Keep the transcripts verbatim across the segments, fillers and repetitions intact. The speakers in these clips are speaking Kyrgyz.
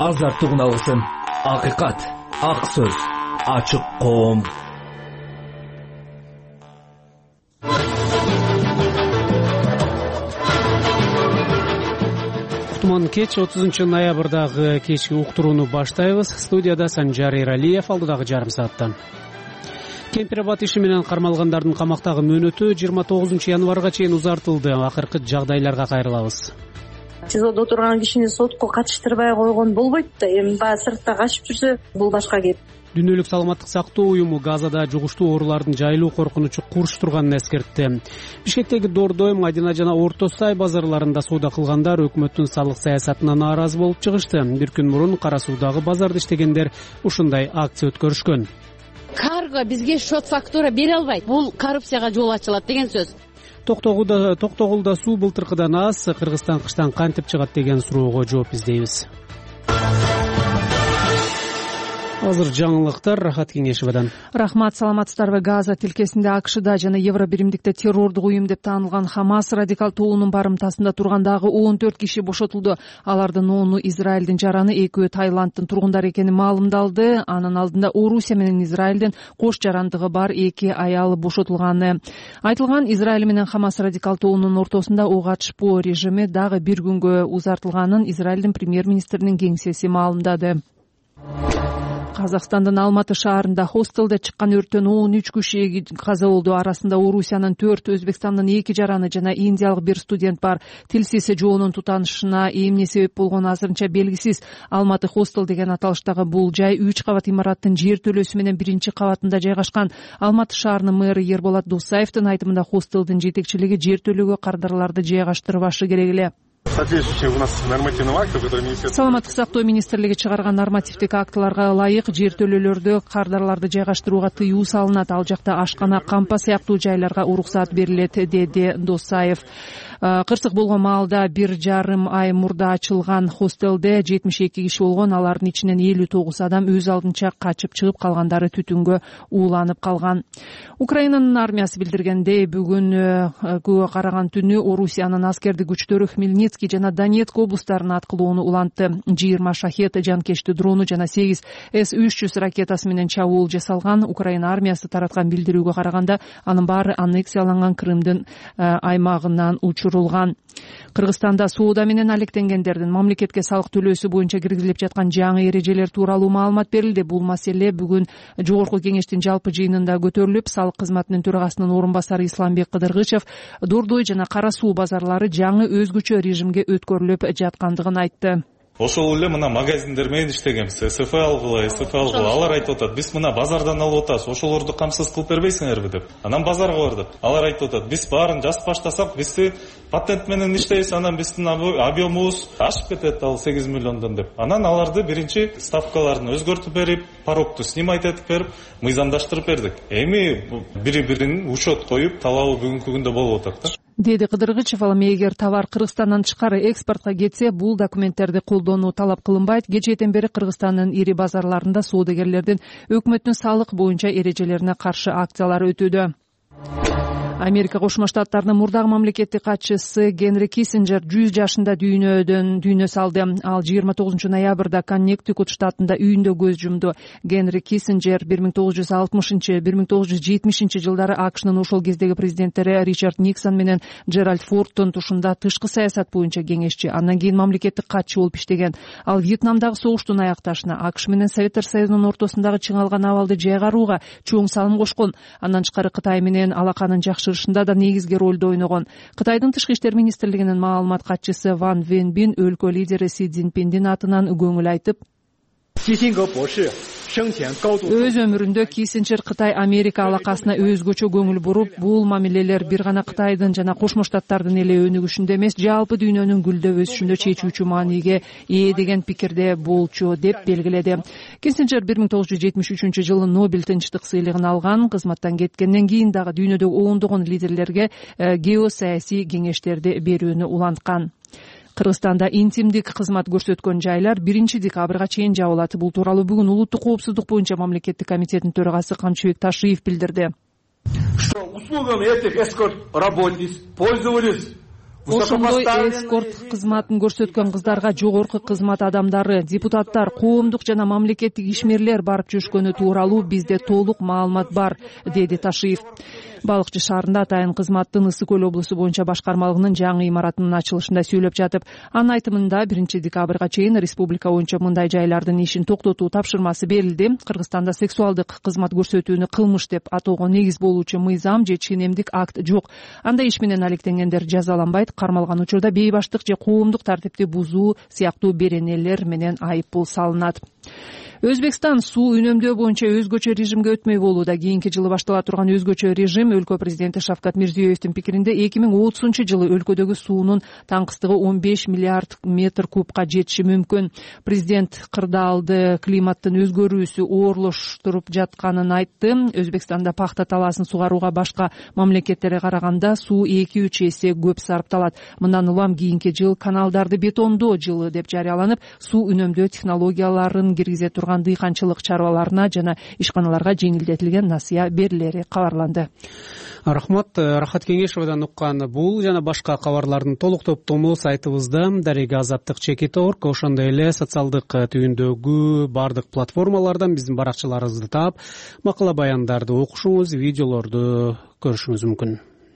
азартуу куналгысын. Акыйкат, ак сөз, ачык коом. Кутман кеч отузунчу ноябрдагы кечки уктурууну баштайбыз. Студияда Санжар Эралиев, алдыдагы жарым сааттан. Кемпир-абад иши менен кармалгандардын камактагы мөөнөтү жыйырма тогузунчу январга чейин узартылды. Акыркы жагдайларга кайрылабыз. СИЗОдо отурган кишини сотко катыштырбай койгон болбойт да. Эми баягы сыртта качып жүрсө бул башка кеп. Дүйнөлүк саламаттык сактоо уюму Газада жугуштуу оорулардын жайылуу коркунучу курч турганын эскертти. Бишкектеги Дордой, Мадина жана Орто Сай базарларында соода кылгандар өкмөттүн салык саясатына нааразы болуп чыгышты. Бир күн мурун Кара Суудагы базарда иштегендер ушундай акция өткөрүшкөн. Карго бизге шот фактура бере албайт. Бул коррупцияга жол ачылат деген сөз. Токтогулда Токтогулда суу былтыркыдан аз, Кыргызстан кыштан кантип чыгат деген суроого жооп издейбиз. Азыр жаңылыктар Рахат Кеңешевадан. Рахмат, саламатсыздарбы? Газа тилкесинде АКШда жана Евро биримдикте террордук уюм деп таанылган Хамас радикал тобунун барымтасында тургандагы он төрт киши бошотулду. Алардын ону Израилдин жараны, экөө Таиланддын тургундары экени маалымдалды. Анын алдында Орусия менен Израилдин кош жарандыгы бар эки аял бошотулганы айтылган. Израиль менен Хамас радикал тобунун ортосунда ок атышпоо режими дагы бир күнгө узартылганын Израилдин премьер-министринин кеңсеси маалымдады. Казакстандын Алматы шаарында хостелде чыккан өрттөн он үч киши каза болду. Арасында Орусиянын төрт, Өзбекстандын эки жараны жана индиялык бир студент бар. Тилсиз жоонун тутанышына эмне себеп болгону азырынча белгисиз. Алматы хостел деген аталыштагы бул жай үч кабат имараттын жер төлөөсү менен биринчи кабатында жайгашкан. Алматы шаарынын мэрі Ерболат Досаевдин айтымында хостелдин жетекчилиги жер төлөөгө кардарларды жайгаштырбашы керек эле. Саламаттык сактоо министрлиги чыгарган нормативдик актыларга ылайык жер төлөөлөрдө кардарларды жайгаштырууга тыюу салынат. Ал жакта ашкана, кампа сыяктуу жайларга уруксаат берилет, деди Досаев. Кырсык болгон маалда бир жарым ай мурда ачылган хостелде жетимиш эки киши болгон. Алардын ичинен элүү тогуз адам өз алдынча качып чыгып, калгандары түтүнгө ууланып калган. Украинанын армиясы билдиргендей, бүгүнгө караган түнү Орусиянын аскердик күчтөрү Хмельницкий жана Донецк облустарына аткылоону улантты. жыйырма шахет жанкечти дрону жана сегиз эс үч жүз ракетасы менен чабуул жасалган. Украина армиясы тараткан билдирүүгө караганда, анын баары аннексияланган Крымдын аймагынан учурулган. Кыргызстанда соода менен алектенгендердин мамлекетке салык төлөөсү боюнча киргизилип жаткан жаңы эрежелер тууралуу маалымат берилди. Бул маселе бүгүн жогорку кеңештин жалпы жыйынында көтөрүлүп, салык кызматынын төрагасынын орун басары Исламбек Кыдыргычев Дордой жана Кара Суу базарлары жаңы өзгөчө режимге өткөрүлүп жаткандыгын айтты. Ошол эле мына магазиндер менен иштегенбиз. СФ алгыла, СФ алгыла. Алар айтып атат, биз мына базардан алып атабыз, ошолорду камсыз кылып бербейсиңерби деп. Анан базарга бардык. Алар айтып атат, биз баарын жазып баштасак, бизди патент менен иштейбиз, анан биздин объемубуз ашып кетет ал сегиз миллиондон деп. Анан аларды биринчи ставкаларын өзгөртүп берип, порогту снимать этип берип, мыйзамдаштырып бердик. Эми бири-бирин учет коюп, талабы бүгүнкү күндө болуп атат да. Деди Кыдыргычев. Ал эгер товар Кыргызстандан тышкары экспортко кетсе, бул документтерди колдонуу талап кылынбайт. Кечээден бери Кыргызстандын ири базарларында соодагерлердин өкмөттүн салык боюнча эрежелерине каршы акциялар өтүүдө. Америка Кошмо Штаттарынын мурдагы мамлекеттик катчысы Генри Киссинджер жүз жашында дүйнөдөн дүйнө салды. Ал жыйырма тогузунчу ноябрда Коннектикут штатында үйүндө көз жумду. Генри Киссинджер бир миң тогуз жүз алтымышынчы — бир миң тогуз жүз жетимишинчи жылдары АКШнын ошол кездеги президенттери Ричард Никсон менен Джеральд Фордтун тушунда тышкы саясат боюнча кеңешчи, андан кийин мамлекеттик катчы болуп иштеген. Ал Вьетнамдагы согуштун аякташына АКШ менен Советтер Союзунун ортосундагы чыңалган абалды жайгарууга чоң салым кошкон. Андан тышкары Кытай менен алаканын жакшы да негизги ролду ойногон. Кытайдын тышкы иштер министрлигинин маалымат катчысы Ван Венбин өлкө лидери Си Цзиньпиндин атынан көңүл айтып, өз өмүрүндө Киссинджер Кытай Америка алакасына өзгөчө көңүл буруп, бул мамилелер бир гана Кытайдын жана Кошмо Штаттардын эле өнүгүшүндө эмес, жалпы дүйнөнүн гүлдөп өсүшүндө чечүүчү мааниге ээ деген пикирде болчу деп белгиледи. Киссинджер бир миң тогуз жүз жетимиш үчүнчү жылы Нобель тынчтык сыйлыгын алган. Кызматтан кеткенден кийин дагы дүйнөдөгү ондогон лидерлерге геосаясий кеңештерди берүүнү уланткан. Кыргызстанда интимдик кызмат көрсөткөн жайлар биринчи декабрга чейин жабылат. Бул тууралуу бүгүн улуттук коопсуздук боюнча мамлекеттик комитеттин төрагасы Камчыбек Ташиев билдирди. Что услугами этих эскорт работниц пользовались ошондой эскорт кызматын көрсөткөн кыздарга жогорку кызмат адамдары, депутаттар, коомдук жана мамлекеттик ишмерлер барып жүрүшкөнү тууралуу бизде толук маалымат бар, деди Ташиев. Балыкчы шаарында атайын кызматтын Ысык Көл облусу боюнча башкармалыгынын жаңы имаратынын ачылышында сүйлөп жатып, анын айтымында биринчи декабрга чейин республика боюнча мындай жайлардын ишин токтотуу тапшырмасы берилди. Кыргызстанда сексуалдык кызмат көрсөтүүнү кылмыш деп атоого негиз болуучу мыйзам же ченемдик акт жок. Андай иш менен алектенгендер жазаланбайт, кармалган учурда бейбаштык же коомдук тартипти бузуу сыяктуу беренелер менен айып пул салынат. Өзбекстан суу үнөмдөө боюнча өзгөчө режимге өтмөй болууда. Кийинки жылы баштала турган өзгөчө режим өлкө президенти Шавкат Мирзиёевдин пикиринде эки миң отузунчу жылы өлкөдөгү суунун таңкыстыгы он беш миллиард метр кубка жетиши мүмкүн. Президент кырдаалды климаттын өзгөрүүсү оорлоштуруп жатканын айтты. Өзбекстанда пахта талаасын сугарууга башка мамлекеттерге караганда суу эки үч эсе көп сарпталат. Мындан улам кийинки жыл каналдарды бетондоо жылы деп жарыяланып, суу үнөмдөө технологияларын киргизе турган дыйканчылык чарбаларына жана ишканаларга жеңилдетилген насыя берилери кабарланды. Рахмат. Рахат Кеңешовадан уккан бул жана башка кабарлардын толук топтому сайтыбызда дареги азаттык чеки точка орг, ошондой эле социалдык түйүндөгү бардык платформалардан биздин баракчаларыбызды таап, макала баяндарды окушуңуз, видеолорду көрүшүңүз мүмкүн.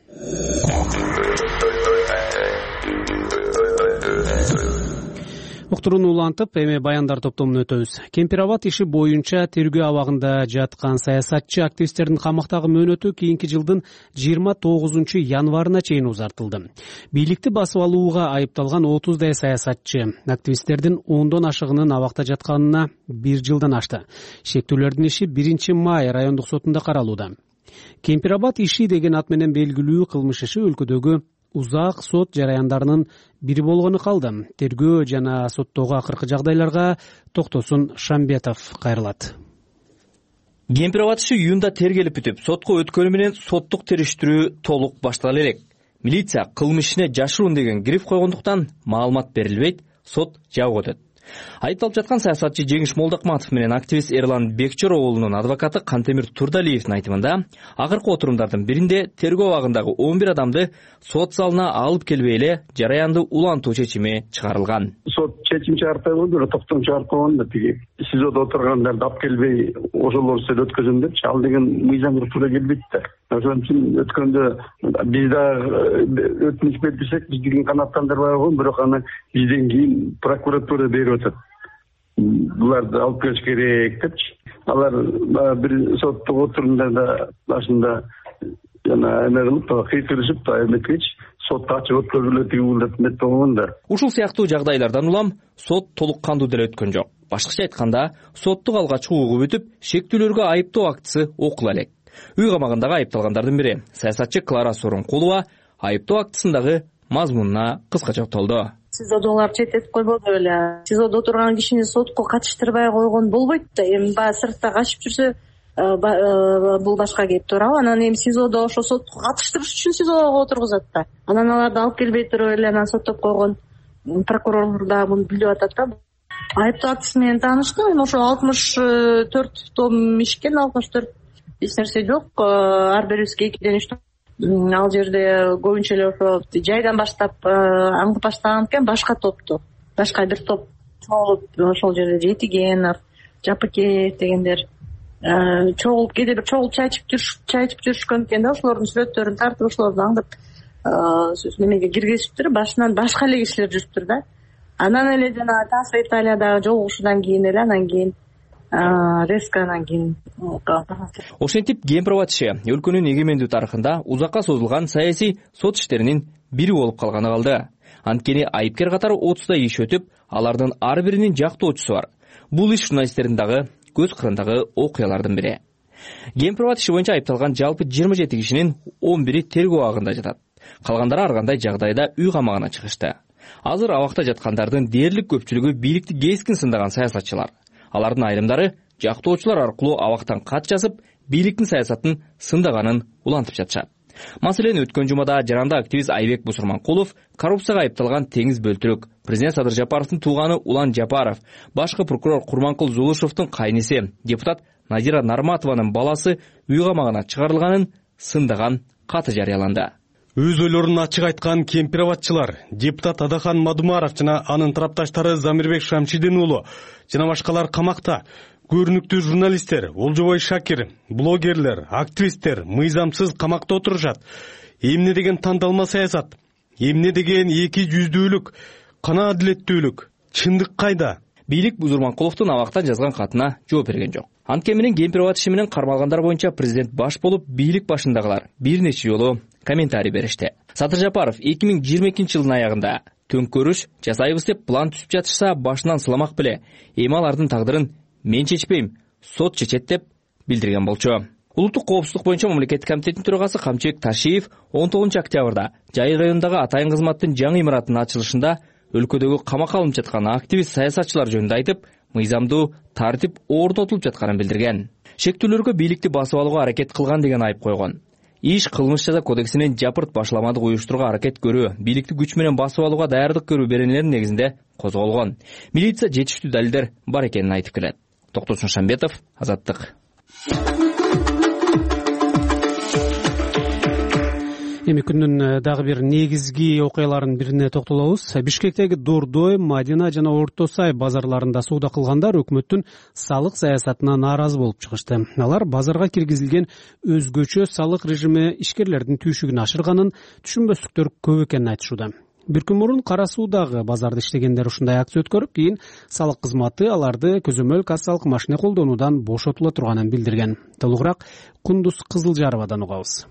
Уктурууну улантып, эми баяндар топтомуна өтөбүз. Кемпирабад иши боюнча тергөө абагында жаткан саясатчы активисттердин камактагы мөөнөтү кийинки жылдын жыйырма тогузунчу январына чейин узартылды. Бийликти басып алууга айыпталган отуздай саясатчы активисттердин ондон ашыгынын абакта жатканына бир жылдан ашты. Шектүүлөрдүн иши биринчи май райондук сотунда каралууда. Кемпирабад иши деген ат менен белгилүү кылмыш иши өлкөдөгү узак сот жараяндарынын бири болгону калды. Тергөө жана соттоого акыркы жагдайларга Токтосун Шамбетов кайрылат. Кемпирабад иши июнда тергелип бүтүп, сотко өткөнү менен соттук териштирүү толук баштала элек. Милиция кылмыш ишине жашыруун деген гриф койгондуктан маалымат берилбейт, сот жабык өтөт. Айыпталып жаткан саясатчы Жеңиш Молдокматов менен активист Эрлан Бекчор оолунун адвокаты Кантемир Турдалиевдин айтымында, акыркы отурумдардын биринде тергөө абагындагы он бир адамды сот залына алып келбей эле жараянды улантуу чечими чыгарылган. Сот чечим чыгарып койгондо, токтом чыгарып койгондо тиги СИЗОдо отургандарды алып келбей, ошолор сөз өткөзөм деп, ал деген мыйзамга туура келбейт да. Ошон үчүн өткөндө биз да өтүнүч берсек, биздин канааттандырбай койгон, бирок аны бизден кийин прокуратура берип атат. Буларды алып келиш керек депчи. Алар бир соттук отурумдарда башында жана эме кылып, кыйкырышып, эметкечи сотто ачык өткөрүлөт деп эмет болгондар. Ушул сыяктуу жагдайлардан улам сот толук кандуу деле өткөн жок. Башкача айтканда, соттук алгач угугу бүтүп, шектүүлөргө айыптоо актысы окула элек. Үй камагындагы айыпталгандардын бири саясатчы Клара Сооронкулова айыптоо актысындагы мазмунуна кыскача токтолду. СИЗОдогулар четтетип койбоду беле. СИЗОдо отурган кишини сотко катыштырбай койгон болбойт да. Эми баягы сыртта качып жүрсө, бул башка кеп туурабы? Анан эми СИЗОдо ошо сотко катыштырыш үчүн СИЗОго отургузат да. Анан аларды алып келбей туруп эле анан соттоп койгон прокурор да муну билип атат да. Айыптоо актысы менен тааныштым. Эми ошо алтымыш төрт том ишкен, алтымыш төрт эч нерсе жок. Ар бирибизге экиден үч том. Ал жерде көбүнчө эле ошо жайдан баштап аңдып баштаган экен, башка топту. Башка бир топ чогулуп ошол жерде Жетигенов, Жапыкеев дегендер чогулуп кээде бир чогулуп чай ичип жүрүш, чай ичип жүрүшкөн экен да. Ошолордун сүрөттөрүн тартып, ошолорду аңдып немеге киргизиптир. Башынан башка эле кишилер жүрүптүр да. Анан эле жана Таса Италиядагы жолугушуудан кийин эле анан кийин резко анан кийин ошентип Кемпирабад иши өлкөнүн эгемендүү тарыхында узакка созулган саясий сот иштеринин бири болуп калганы калды. Анткени айыпкер катары отуздай иш өтүп, алардын ар биринин жактоочусу бар. Бул иш журналисттердин дагы көз кырындагы окуялардын бири. Кемпирабад иши боюнча айыпталган жалпы жыйырма жети кишинин он бири тергөө абагында жатат. Калгандары ар кандай жагдайда үй камагына чыгышты. Азыр абакта жаткандардын дээрлик көпчүлүгү бийликти кескин сындаган саясатчылар. Алардын айрымдары жактоочулар аркылуу абактан кат жазып, бийликтин саясатын сындаганын улантып жатышат. Маселен, өткөн жумада жаранды активист Айбек Бусурманкулов коррупцияга айыпталган Теңиз Бөлтүрөк, президент Садыр Жапаровдун тууганы Улан Жапаров, башкы прокурор Курманкул Зулушевдун кайниси, депутат Назира Нарматованын баласы үй камагына чыгарылганын сындаган каты жарыяланды. Өз ойлорун ачык айткан кемпир абадчылар, депутат Адахан Мадумаров жана анын тарапташтары Замирбек Шамшидин уулу жана башкалар камакта. Көрүнүктүү журналисттер, Олжобой Шакир, блогерлер, активисттер мыйзамсыз камакта отурушат. Эмне деген тандалма саясат? Эмне деген эки жүздүүлүк, кана адилеттүүлүк? Чындык кайда? Бийлик Бузурманкуловдун абактан жазган катына жооп берген жок. Анткени менен кемпир абад иши менен кармалгандар боюнча президент баш болуп, бийлик башындагылар бир нече жолу комментарий беришти. Садыр Жапаров эки миң жыйырма экинчи жылдын аягында төңкөрүш жасайбыз деп план түзүп жатышса башынан сыламак беле. Эми алардын тагдырын мен чечпейм, сот чечет деп билдирген болчу. Улуттук коопсуздук боюнча мамлекеттик комитеттин төрагасы Камчыбек Ташиев он тогузунчу октябрда Жайык районундагы Атайын кызматтын жаңы имаратынын ачылышында өлкөдөгү камакка алынып жаткан активист саясатчылар жөнүндө айтып, мыйзамдуу тартип орнотулуп жатканын билдирген. Шектүүлөргө бийликти басып алууга аракет кылган деген айып койгон. Иш кылмыш жаза кодексинин жапырт башламадык уюштурууга аракет көрүү, бийликти күч менен басып алууга даярдык көрүү беренелеринин негизинде козголгон. Милиция жетиштүү далилдер бар экенин айтып келет. Токтосун Шамбетов, Азаттык. Эми күндүн дагы бир негизги окуяларынын бирине токтолобуз. Бишкектеги Дордой, Мадина жана Орто Сай базарларында соода кылгандар өкмөттүн салык саясатына нааразы болуп чыгышты. Алар базарга киргизилген өзгөчө салык режими ишкерлердин түйшүгүн ашырганын, түшүнбөстүктөр көп экенин айтышууда. Бир күн мурун Кара Суудагы базарда иштегендер ушундай акция өткөрүп, кийин салык кызматы аларды көзөмөл кассалык машина колдонуудан бошотула турганын билдирген. Толугураак Кундуз Кызылжаровадан угабыз.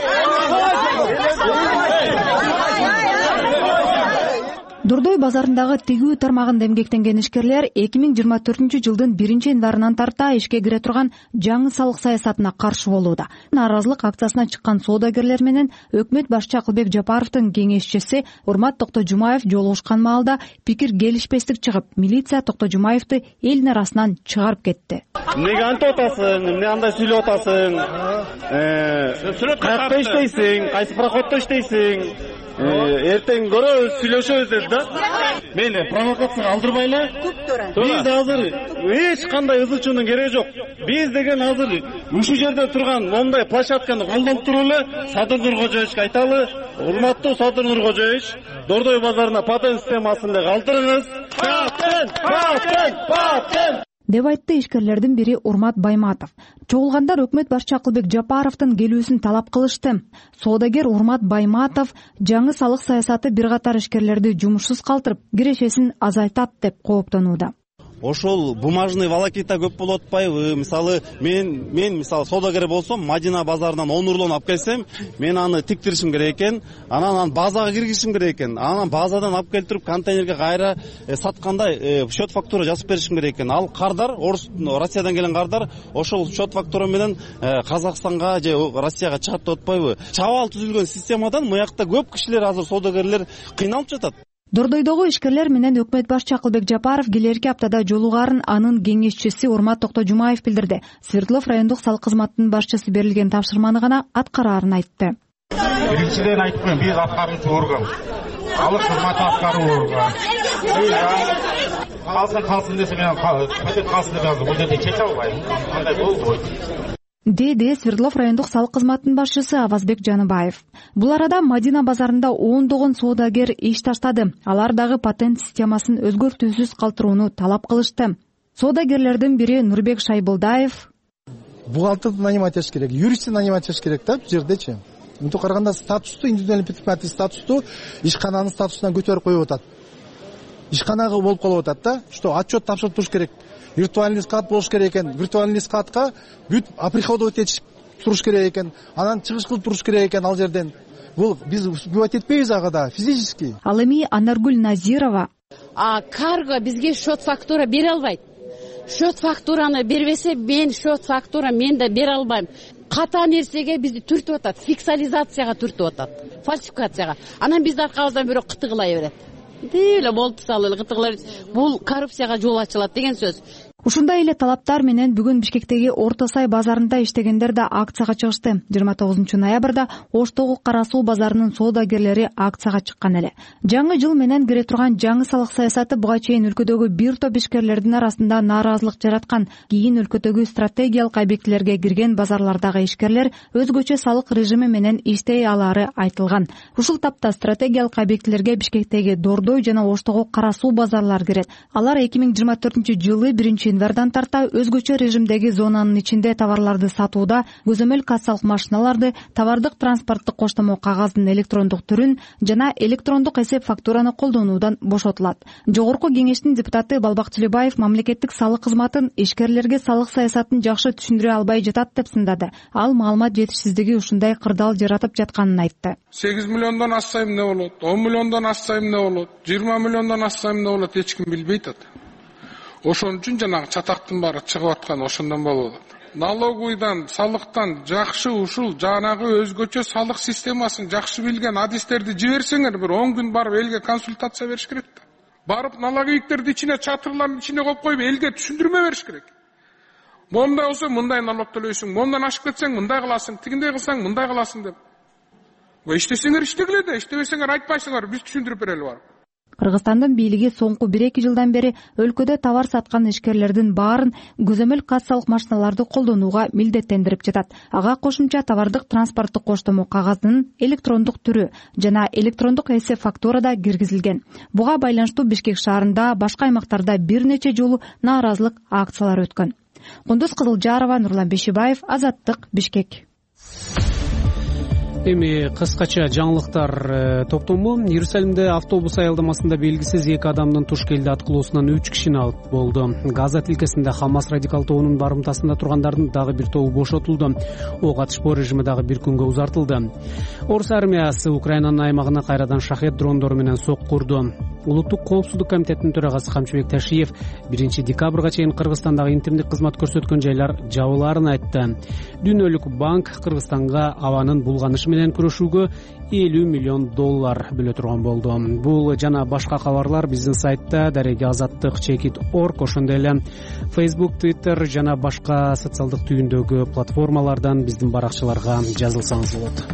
Дордой базарындагы тигүү тармагында эмгектенген ишкерлер эки миң жыйырма төртүнчү жылдын биринчи январынан тарта ишке кире турган жаңы салык саясатына каршы болууда. Нааразылык акциясына чыккан соодагерлер менен өкмөт башчы Акылбек Жапаровдун кеңешчиси Урмат Токтожумаев жолугушкан маалда пикир келишпестик чыгып, милиция Токтожумаевди элдин арасынан чыгарып кетти. Эмнеге антип атасың, эмне андай сүйлөп атасың? Каякта иштейсиң, кайсы проходто иштейсиң? Эртең көрөбүз, сүйлөшөбүз деп да. Мейли, провокация алдырбайлы. Биз азыр эч кандай ызычуунун кереги жок. Биз деген азыр ушул жерде турган мондай площадканы колдонуп туруп эле Садыр Нуркожоевичке айталы, урматтуу Садыр Нуркожоевич, Дордой базарына патент системасын эле калтырыңыз. Патент, патент, патент деп айтты ишкерлердин бири Урмат Байматов. Чогулгандар өкмөт башчы Акылбек Жапаровдун келүүсүн талап кылышты. Соодагер Урмат Байматов жаңы салык саясаты бир катар ишкерлерди жумушсуз калтырып, кирешесин азайтат деп кооптонууда. Ошол бумажный волокита көп болуп атпайбы? Мисалы, мен мен мисалы соодагер болсом, Мадина базарынан он урлон алып келсем, мен аны тиктиришим керек экен, анан аны базага киргизишим керек экен. Анан базадан алып келтирип контейнерге кайра э, сатканда э, счет фактура жазып беришим керек экен. Ал кардар, Орус, Россиядан келген кардар ошол счет фактура менен э, Казакстанга же Россияга чыгат деп атпайбы? Чабал түзүлгөн системадан муякта көп кишилер азыр соодагерлер кыйналып жатат. Дордойдогу ишкерлер менен өкмөт башчы Акылбек Жапаров келерки аптада жолугарын анын кеңешчиси Урмат Токтожумаев билдирди. Свердлов райондук салык кызматынын башчысы берилген тапшырманы гана аткараарын айтты. Биринчиден айттым, биз аткаруучу орган. Салык кызматы аткаруу орган. Калсын калсын десе мен патент калсын деп бул жерде чече албайм. Кандай болбойт. Деди Свердлов райондук салык кызматынын башчысы Авазбек Жаныбаев. Бул арада Мадина базарында ондогон соодагер иш таштады. Алар дагы патент системасын өзгөртүүсүз калтырууну талап кылышты. Соодагерлердин бири Нурбек Шайбылдаев: бухгалтерди нанимать этиш керек, юристти нанимать этиш керек да бул жердечи. Мынтип караганда статусту, индивидуальный предприниматель статусту ишкананын статусунан көтөрүп коюп атат. Ишканага болуп калып атат да, что отчет тапшырып туруш керек. Виртуальный склад болуш керек экен. Виртуальный складка бүт оприходовать этип туруш керек экен. Анан чыгыш кылып туруш керек экен ал жерден. Бул биз успевать этпейбиз ага да физически. Ал эми Анаргүл Назирова: А карго бизге счет фактура бере албайт. Счет фактураны бербесе, мен счет фактура мен да бере албайм. Ката нерсеге бизди түртүп атат, фиксализацияга түртүп атат, фальсификацияга. Анан бизди аркабыздан бирөө кытыгылай берет. Дейле болду, салы кытыгылар. Бул коррупцияга жол ачылат деген сөз. ушундай эле талаптар менен бүгүн Бишкектеги Орто Сай базарында иштегендер да акцияга чыгышты. жыйырма тогузунчу ноябрда Оштогу Кара Суу базарынын соодагерлери акцияга чыккан эле. Жаңы жыл менен кире турган жаңы салык саясаты буга чейин өлкөдөгү бир топ ишкерлердин арасында нааразылык жараткан. Кийин өлкөдөгү стратегиялык объектилерге кирген базарлардагы ишкерлер өзгөчө салык режими менен иштей алары айтылган. Ушул тапта стратегиялык объектилерге Бишкектеги Дордой жана Оштогу Кара Суу базарлары кирет. Алар эки миң жыйырма төртүнчү жылы биринчи январдан тарта өзгөчө режимдеги зонанын ичинде товарларды сатууда көзөмөл кассалык машиналарды, товардык транспорттук коштомо кагаздын электрондук түрүн жана электрондук эсеп фактураны колдонуудан бошотулат. Жогорку кеңештин депутаты Балбак Тилебаев мамлекеттик салык кызматын ишкерлерге салык саясатын жакшы түшүндүрө албай жатат деп сындады. Ал маалымат жетишсиздиги ушундай кырдаал жаратып жатканын айтты. сегиз миллиондон ассайм эмне болот, он миллиондон ассайм эмне болот, жыйырма миллиондон ассайм эмне болот, эч ким билбей атат. Ошон үчүн жанагы чатактын баары чыгып аткан ошондон болуп атат. Налоговыйдан, салыктан жакшы ушул жанагы өзгөчө салык системасын жакшы билген адистерди жиберсеңер, бир он күн барып элге консультация бериш керек да. Барып налоговиктерди ичине, чатырлардын ичине коюп коюп элге түшүндүрмө бериш керек. Мондай болсо мындай налог төлөйсүң, мондан ашып кетсең мындай кыласың, тигиндей кылсаң мындай кыласың деп. Иштесеңер иштегиле да, иштебесеңер айтпайсыңар, биз түшүндүрүп берели барып. Кыргызстандын бийлиги соңку бир эки жылдан бери өлкөдө товар саткан ишкерлердин баарын көзөмөл кассалык машиналарды колдонууга милдеттендирип жатат. Ага кошумча товардык транспорттук коштомо кагаздын электрондук түрү жана электрондук эсеп фактура да киргизилген. Буга байланыштуу Бишкек шаарында, башка аймактарда бир нече жолу нааразылык акциялары өткөн. Кундуз Кызылжарова, Нурлан Бешибаев, Азаттык, Бишкек. Эми кыскача жаңылыктар топтому. Иерусалимде автобус аялдамасында белгисиз эки адамдын туш келди аткылоосунан үч кишини алып болду. Газа тилкесинде Хамас радикал тобунун барымтасында тургандардын дагы бир тобу бошотулду. Ок атышпоо режими дагы бир күнгө узартылды. Орус армиясы Украинанын аймагына кайрадан шахет дрондору менен сокку урду. Улуттук коопсуздук комитетинин төрагасы Камчыбек Ташиев биринчи декабрга чейин Кыргызстандагы интернет кызмат көрсөткөн жайлар жабылаарын айтты. Дүйнөлүк банк Кыргызстанга абанын булганышы менен күрөшүүгө элүү миллион доллар бөлө турган болду. Бул жана башка кабарлар биздин сайтта дареги азаттык чекит точка орг, ошондой эле Facebook, Twitter жана башка социалдык түйүндөгү платформалардан биздин баракчаларга жазылсаңыз болот.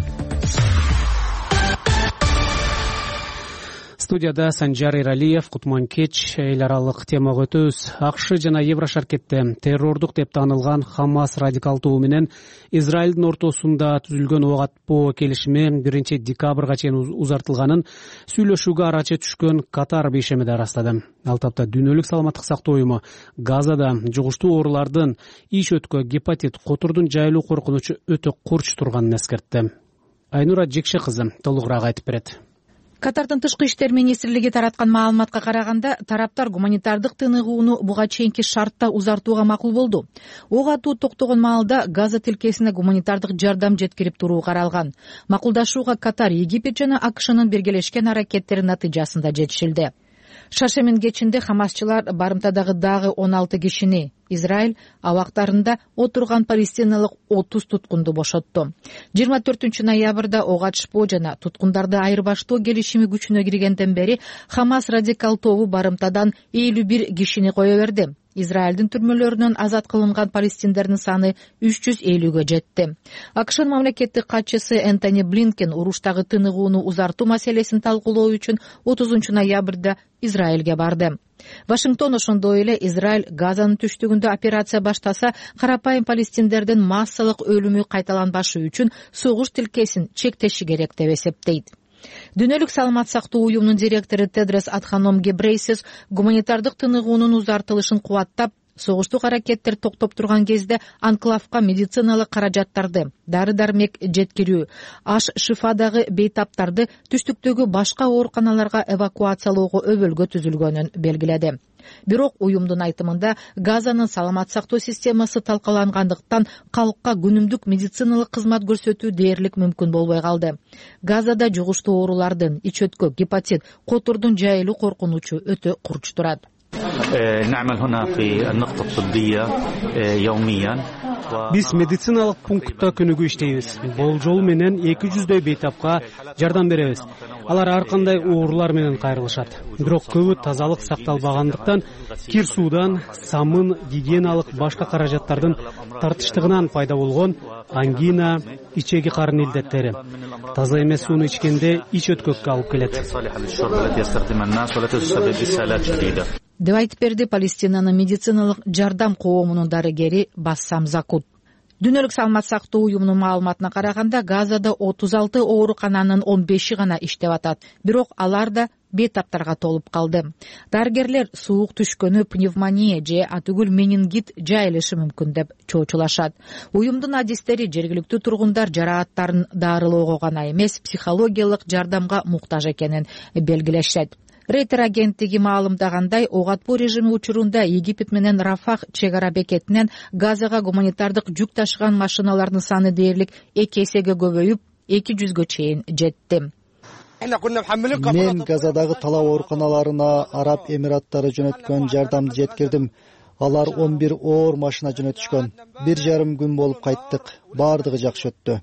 Студияда Санжар Иралиев, Кутман Кеч, эл аралык темага өтөбүз. АКШ жана Еврошаркетте террордук деп таанылган Хамас радикал тобу менен Израилдин ортосунда түзүлгөн ок атпоо келишими биринчи декабрга чейин узартылганын сүйлөшүүгө арачы түшкөн Катар бейшемеде ырастады. Ал тапта Дүйнөлүк саламаттык сактоо уюму Газада жугуштуу оорулардын иш өткө, гепатит, котордун жайылуу коркунучу өтө курч турганын эскертти. Айнура Жекше кызы толугураак айтып берет. Катардын тышкы иштер министрлиги тараткан маалыматка караганда, тараптар гуманитардык тыныгууну буга чейинки шартта узартууга макул болду. Ок атуу токтогон маалда Газа тилкесине гуманитардык жардам жеткирип туруу каралган. Макулдашууга Катар, Египет жана АКШнын биргелешкен аракеттери натыйжасында жетишилди. Шаршемин кечинде хамасчылар барымтадагы дагы он алты кишини, Израиль абактарында отурган палестиналык отуз туткунду бошотту. жыйырма төртүнчү ноябрда ок атышпоо жана туткундарды айырбаштоо келишими күчүнө киргенден бери Хамас радикал тобу барымтадан элүү бир кишини кое берди. Израилдин түрмөлөрүнөн азат кылынган палестиндердин саны үч жүз элүүгө жетти. АКШнын мамлекеттик катчысы Энтони Блинкен уруштагы тыныгууну узартуу маселесин талкуулоо үчүн отузунчу ноябрда Израилге барды. Вашингтон ошондой эле Израиль Газанын түштүгүндө операция баштаса, карапайым палестиндердин массалык өлүмү кайталанбашы үчүн согуш тилкесин чектеши керек деп эсептейт. Дүйнөлүк саламат сактоо уюмунун директору Тедрос Адханом Гебрейсис гуманитардык тыныгуунун узартылышын кубаттап, согуштук аракеттер токтоп турган кезде анклавка медициналык каражаттарды, дары-дармек жеткирүү, аш шифадагы бейтаптарды түштүктөгү башка ооруканаларга эвакуациялоого өбөлгө түзүлгөнүн белгиледи. Бирок уюмдун айтымында Газанын саламат сактоо системасы талкалангандыктан калкка күнүмдүк медициналык кызмат көрсөтүү дээрлик мүмкүн болбой калды. Газада жугуштуу оорулардын, ич өткө, гепатит, котордун жайылуу коркунучу өтө курч турат. نعمل هنا في النقطة الطبية يوميا. Биз медициналык пунктта күнүгө иштейбиз. Болжол менен эки жүздөй бейтапка жардам беребиз. Алар ар кандай оорулар менен кайрылышат. Бирок көбү тазалык сакталбагандыктан кир суудан, самын, гигиеналык башка каражаттардын тартыштыгынан пайда болгон ангина, ичеги карын илдеттери. Таза эмес сууну ичкенде ич өткөккө алып келет. деп айтып берди Палестинанын медициналык жардам коомунун дарыгери Бассам Закут. Дүйнөлүк саламат сактоо уюмунун маалыматына караганда, Газада отуз алты оорукананын он беши гана иштеп атат. Бирок алар да бейтаптарга толуп калды. Дарыгерлер суук түшкөнү пневмония же атүгүл менингит жайылышы мүмкүн деп чоочулашат. Уюмдун адистери жергиликтүү тургундар жарааттарын дарылоого гана эмес, психологиялык жардамга муктаж экенин белгилешет. Рейтер агенттиги маалымдагандай, ок атпоо режими учурунда Египет менен Рафах чек ара бекетинен Газага гуманитардык жүк ташыган машиналардын саны дээрлик эки эсеге көбөйүп, эки жүзгө чейин жетти. Мен Газадагы талап ооруканаларына Араб Эмираттары жөнөткөн жардамды жеткирдим. Алар он бир оор машина жөнөтүшкөн. Бир жарым күн болуп кайттык. Бардыгы жакшы өттү.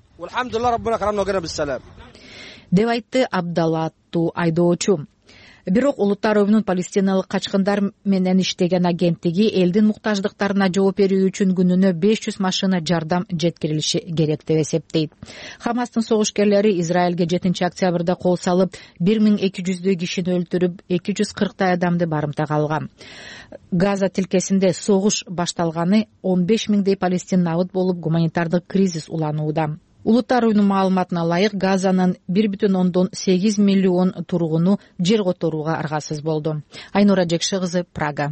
деп айтты Абдалаттуу айдоочу. Бирок улуттар уюмунун палестиналык качкындар менен иштеген агенттиги элдин муктаждыктарына жооп берүү үчүн күнүнө беш жүз машина жардам жеткирилиши керек деп эсептейт. Хамастын согушкерлери Израилге жетинчи октябрда кол салып, бир миң эки жүздөй кишини өлтүрүп, эки жүз кырктай адамды барымтага алган. Газа тилкесинде согуш башталганы он беш миңдей палестин набыт болуп, гуманитардык кризис уланууда. Улуттар уюмунун маалыматына ылайык, Газанын бир бүтүн ондон сегиз миллион тургуну жер которууга аргасыз болду. Айнура Жекши кызы, Прага.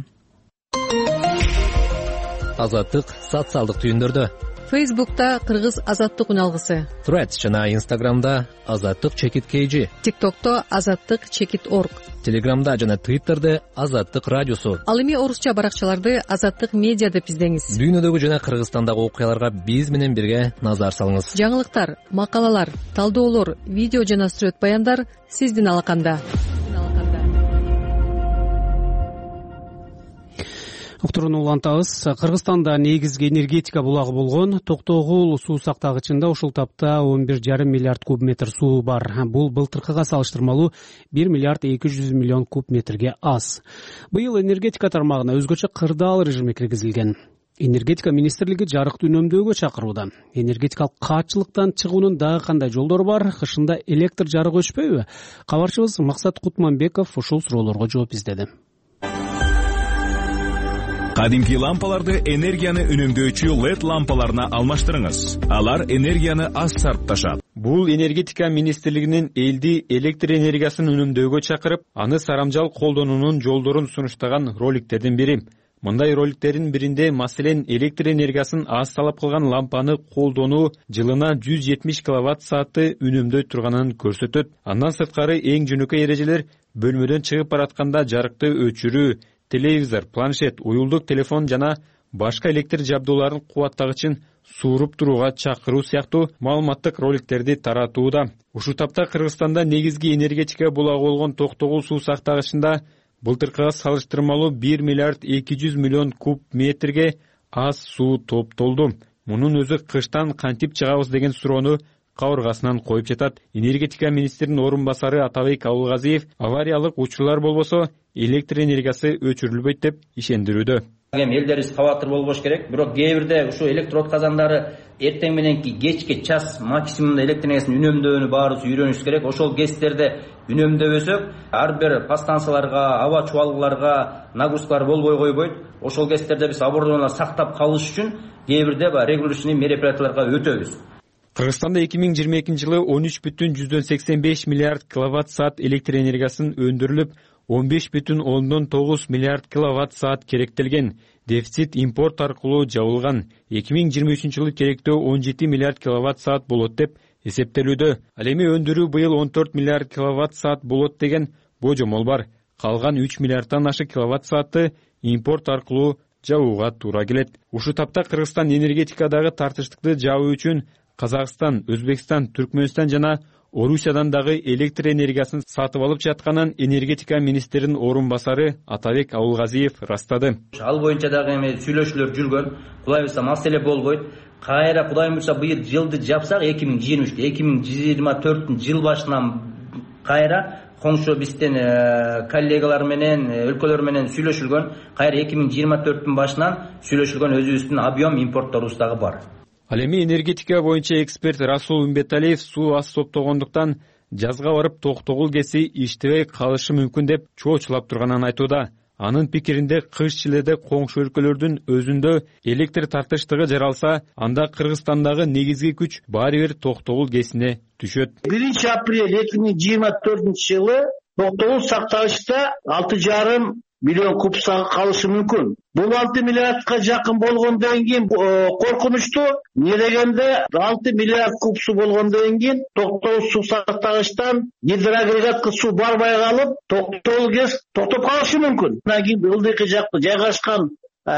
Азаттык социалдык түйүндөрдө. Фейсбукта Кыргыз азаттык үналгысы. Threads жана Инстаграмда азаттык чекит kg. ТикТокто азаттык чекит орг. Телеграмда жана Твиттерде азаттык радиосу. Ал эми орусча баракчаларды азаттык медиа деп издеңиз. Дүйнөдөгү жана Кыргызстандагы окуяларга биз менен бирге назар салыңыз. Жаңылыктар, макалалар, талдоолор, видео жана сүрөт баяндар сиздин алаканда. Уктурууну улантабыз. Кыргызстанда негизги энергетика булагы болгон Токтогул суу сактагычында ушул тапта он бир жарым миллиард куб метр суу бар. Бул былтыркыга салыштырмалуу бир миллиард эки жүз миллион куб метрге аз. Быйыл энергетика тармагына өзгөчө кырдаал режими киргизилген. Энергетика министрлиги жарыкты үнөмдөөгө чакырууда. Энергетикалык каатчылыктан чыгуунун дагы кандай жолдору бар? Кышында электр жарыгы өчпөйбү? Кабарчыбыз Максат Кутманбеков ушул суроолорго жооп издеди. Кадимки лампаларды энергияны үнөмдөөчү лед лампаларына алмаштырыңыз. Алар энергияны аз сарпташат. Бул энергетика министрлигинин элди электр энергиясын үнөмдөөгө чакырып, аны сарамжал колдонуунун жолдорун сунуштаган роликтердин бири. Мындай роликтердин биринде маселен электр энергиясын аз талап кылган лампаны колдонуу жылына жүз жетимиш киловатт саатты үнөмдөй турганын көрсөтөт. Андан сырткары эң жөнөкөй эрежелер бөлмөдөн чыгып баратканда жарыкты өчүрүү, телевизор, планшет, уюлдук телефон жана башка электр жабдууларын кубаттагычын сууруп турууга чакыруу сыяктуу маалыматтык роликтерди таратууда. Ушул тапта Кыргызстанда негизги энергетика булагы болгон Токтогул суу сактагычында былтыркыга салыштырмалуу бир миллиард эки жүз миллион куб метрге аз суу топтолду. Мунун өзү кыштан кантип чыгабыз деген суроону кабыргасынан коюп жатат. Энергетика министринин орун басары Атабек Абылгазиев авариялык учурлар болбосо электр энергиясы өчүрүлбөйт деп ишендирүүдө. Эми элдерибиз кабатыр болбош керек. Бирок кээ бирде ушу электр отказандары эртең мененки кечки час максимумда электр энергиясын үнөмдөөнү баарыбыз үйрөнүш керек. Ошол кездерде үнөмдөбөсөк, ар бир подстанцияларга, аба чубалгыларга нагрузкалар болбой койбойт. Ошол кездерде биз оборудованияларды сактап калыш үчүн кээ бирде регулирующий мероприятияларга өтөбүз. Кыргызстанда эки миң жыйырма экинчи жылы он үч бүтүн жүздөн сексен беш миллиард киловатт саат электр энергиясын өндүрүлүп, он беш бүтүн ондон тогуз миллиард киловатт саат керектелген. Дефицит импорт аркылуу жабылган. эки миң жыйырма үчүнчү жылы керектөө он жети миллиард киловатт саат болот деп эсептелүүдө. Ал эми өндүрүү быйыл он төрт миллиард киловатт саат болот деген божомол бар. Калган үч миллиардтан ашык киловатт саатты импорт аркылуу жабууга туура келет. Ушул тапта Кыргызстан энергетикадагы тартыштыкты жабуу үчүн Казакстан, Өзбекстан, Түркмөнстан жана Орусиядан дагы электр энергиясын сатып алып жатканын энергетика министринин орун басары Атабек Абулгазиев растады. Ал боюнча дагы эми сүйлөшүүлөр жүргөн. Кудай буйрса маселе болбойт. Кайра Кудай буйрса быйыл жылды жапсак эки миң жыйырма үчтө эки миң жыйырма төртүнчү жыл башынан кайра коңшу бизден коллегалар менен өлкөлөр менен сүйлөшүлгөн. Кайра эки миң жыйырма төрттүн башынан сүйлөшүлгөн өзүбүздүн объем импортторубуз дагы бар. Ал эми энергетика боюнча эксперт Расул Умбеталиев суу аз топтогондуктан жазга барып токтогул кеси иштебей калышы мүмкүн деп чоочулап турганын айтууда. Анын пикиринде кыш Чиледе коңшу өлкөлөрдүн өзүндө электр тартыштыгы жаралса, анда Кыргызстандагы негизги күч баары бир токтогул кесине түшөт. биринчи апрель эки миң жыйырма төртүнчү жылы токтогул сакталышта алты жарым миллион куб калышы мүмкүн. Бул алты миллиардка жакын болгондон кийин коркунучтуу. Не дегенде алты миллиард куб суу болгондон кийин токтогул суу сактагычтан гидроагрегатка суу барбай калып, токтогул ГЭС токтоп калышы мүмкүн. Андан кийин ылдыйкы жакта жайгашкан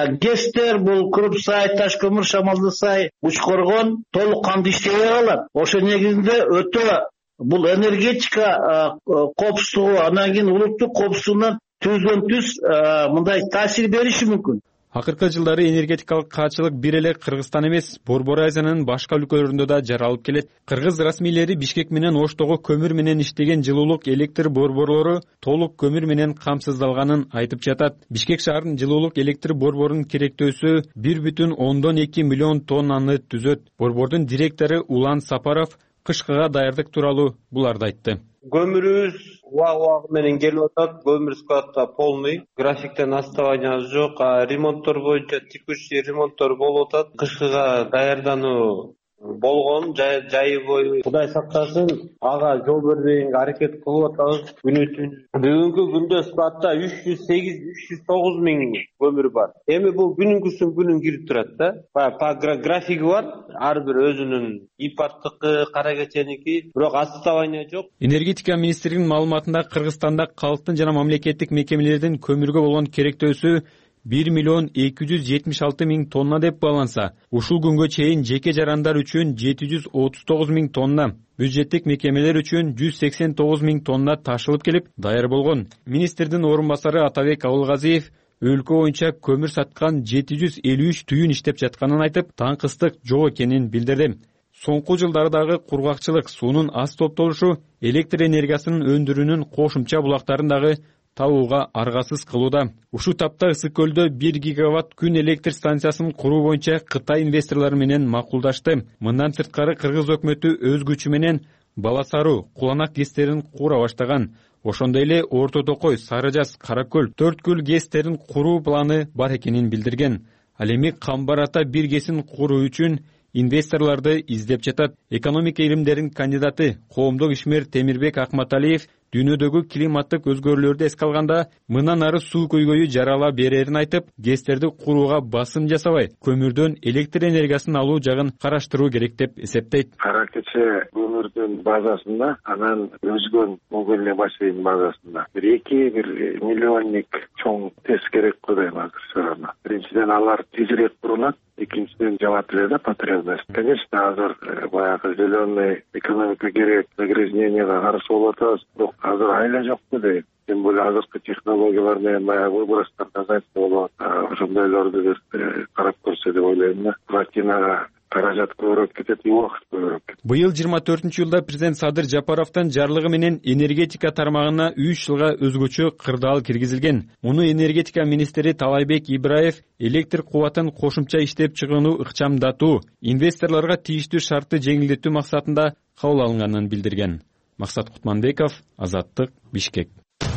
ГЭСтер бул Крупсай, Ташкөмүр, Шамалдысай, Учкоргон толук кандуу иштебей калат. Ошо негизинде өтө бул энергетика коопсуздугу, андан кийин улуттук коопсуздугунан түздөн түз мындай таасир бериши мүмкүн. Акыркы жылдары энергетикалык каачылык бир эле Кыргызстан эмес, Борбор Азиянын башка өлкөлөрүндө да жаралып келет. Кыргыз расмийлери Бишкек менен Оштогу көмүр менен иштеген жылуулук электр борборлору толук көмүр менен камсыздалганын айтып жатат. Бишкек шаарынын жылуулук электр борборунун керектөөсү бир бүтүн ондон эки миллион тоннаны түзөт. Борбордун директору Улан Сапаров кышкыга даярдык тууралуу буларды айтты. Көмүрүбүз убак убагы менен келип атат. Көмүр складта полный. Графиктен отставание жок. Ремонттор боюнча текущий ремонттор болуп атат. Кышкыга даярдануу болгон, жайы бою Кудай сактасын, ага жол бербегенге аракет кылып атабыз. Күнү түн. Бүгүнкү күндө складта үч жүз сегиз үч жүз тогуз миң көмүр бар. Эми бул күнүнкүсүн күнүн кирип турат да. Па графиги бар. Ар бир өзүнүн импорттук кара кеченики, бирок отставание жок. Энергетика министринин маалыматында Кыргызстанда калктын жана мамлекеттик мекемелердин көмүргө болгон керектөөсү бир миллион эки жүз жетимиш алты миң тонна деп бааланса, ушул күнгө чейин жеке жарандар үчүн жети жүз отуз тогуз миң тонна, бюджеттик мекемелер үчүн жүз сексен тогуз миң тонна ташылып келип даяр болгон. Министрдин орун басары Атабек Абулгазиев өлкө боюнча көмүр саткан жети жүз элүү үч түйүн иштеп жатканын айтып, таңкыстык жок экенин билдирди. Соңку жылдардагы кургакчылык, суунун аз топтолушу электр энергиясынын өндүрүүнүн кошумча булактарын дагы табууга аргасыз кылууда. Ушул тапта Ысык көлдө бир гигаватт күн электр станциясын куруу боюнча Кытай инвесторлору менен макулдашты. Мындан сырткары Кыргыз өкмөтү өз күчү менен Баласаруу, Куланак ГЭСтерин кура баштаган. Ошондой эле Орто Токой, Сары Жаз, Каракөл, Төрт көл ГЭСтерин куруу планы бар экенин билдирген. Ал эми Камбар Ата бир ГЭСин куруу үчүн инвесторлорду издеп жатат. Экономика илимдеринин кандидаты коомдук ишмер Темирбек Акматалиев дүйнөдөгү климаттык өзгөрүүлөрдү эске алганда мындан ары суу көйгөйү жарала берерин айтып, ГЭСтерди курууга басым жасабай, көмүрдөн электр энергиясын алуу жагын караштыруу керек деп эсептейт. Кара кече көмүрдүн базасында, анан өзгөн Могилне бассейн базасында бир эки бир миллионник чоң тез керек го дейм азыр. Биринчиден алар тезирээк курулат, экинчиден жабат эле да потребность. Конечно, азыр баягы зеленый экономика керек, загрязненияга каршы болуп атабыз, бирок азыр айла жокпу дейм. Тем более азыркы технологиялар менен баягы выбростарды азайтса болот. Ошондойлорду бир карап көрсө деп ойлойм да. Платинага каражат көбүрөөк кетет, убакыт көбүрөөк кетет. Быйыл жыйырма төртүнчү жылда президент Садыр Жапаровдун жарлыгы менен энергетика тармагына үч жылга өзгөчө кырдаал киргизилген. Муну энергетика министри Талайбек Ибраев электр кубатын кошумча иштеп чыгууну ыкчамдатуу, инвесторлорго тийиштүү шартты жеңилдетүү максатында кабыл алынганын билдирген. Максат Кутманбеков, Азаттык, Бишкек.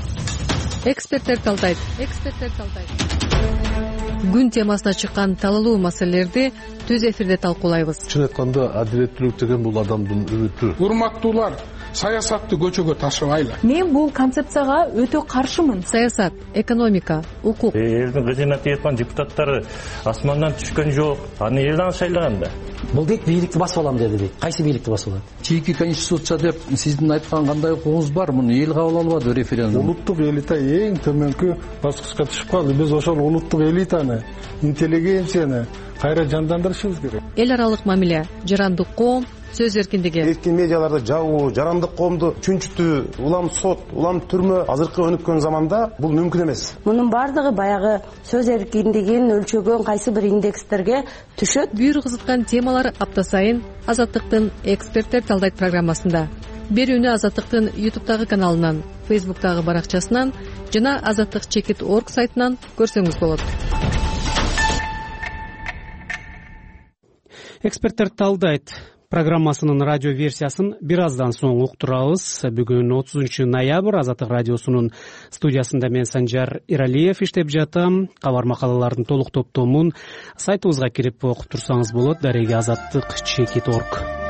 Эксперттер талдайт. Эксперттер талдайт. Күн темасына чыккан талалуу маселелерди түз эфирде талкуулайбыз. Чын айтканда, адилеттүүлүк деген бул адамдын үмүтү. Урматтуулар, саясатты көчөгө ташыбайлы. Мен бул концепцияга өтө каршымын. Саясат, экономика, укук. Элдин кызына тиеткан депутаттары асмандан түшкөн жок. Аны элден шайлаган да. Бул дейт бийликти басып алам деди дейт. Кайсы бийликти басып алат? Чийки конституция деп сиздин айткан кандай укугуңуз бар? Муну эл кабыл албады референдум. Улуттук элита эң төмөнкү баскычка түшүп калды. Биз ошол улуттук элитаны, интеллигенцияны кайра жандандырышыбыз керек. Эл аралык мамиле, жарандык коом, сөз эркиндиги. Эркин медиаларды жабуу, жарандык коомду чүнчүтүү, улам сот, улам түрмө азыркы өнүккөн заманда бул мүмкүн эмес. Мунун бардыгы баягы сөз эркиндигин өлчөгөн кайсы бир индекстерге түшөт. Бүйүр кызыткан темалар апта сайын Азаттыктын эксперттер талдайт программасында. Берүүнү Азаттыктын ютубтагы каналынан, фейсбуктагы баракчасынан жана азаттык чекит точка орг сайтынан көрсөңүз болот. Эксперттер талдайт программасынын радио версиясын бир аздан соң уктурабыз. Бүгүн отузунчу ноябрь Азаттык радиосунун студиясында мен Санжар Иралиев иштеп жатам. Кабар макалалардын толук топтомун сайтыбызга кирип окуп турсаңыз болот. Дареги азаттык чекит точка орг.